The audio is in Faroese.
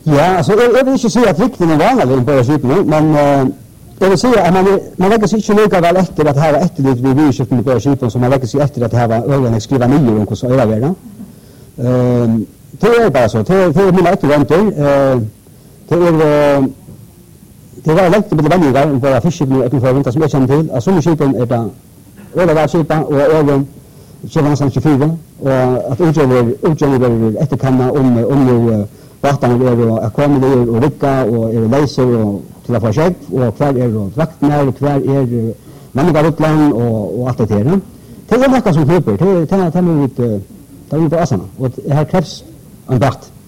Ja, alltså jag vill inte säga att vikten är vanlig på skipen, men jag vill säga att man lägger sig inte lika väl efter att ha efterligt vid byskiften på skipen som man lägger sig efter att ha ögonen skriva ner om hur så är det. Det är bara så, det är mina efterväntor. Det var lätt med vänliga bara fiskskipen utanför vinter som jag känner till. Alltså skipen är det över skipen och över 24 och att utgöra efterkanna om vatten är kommer och rycka och är laser och till att få check och kvar är vakter och kvar är människor utland och allt det där. Det är något som hjälper. Det är på asarna och det här krävs en vakt.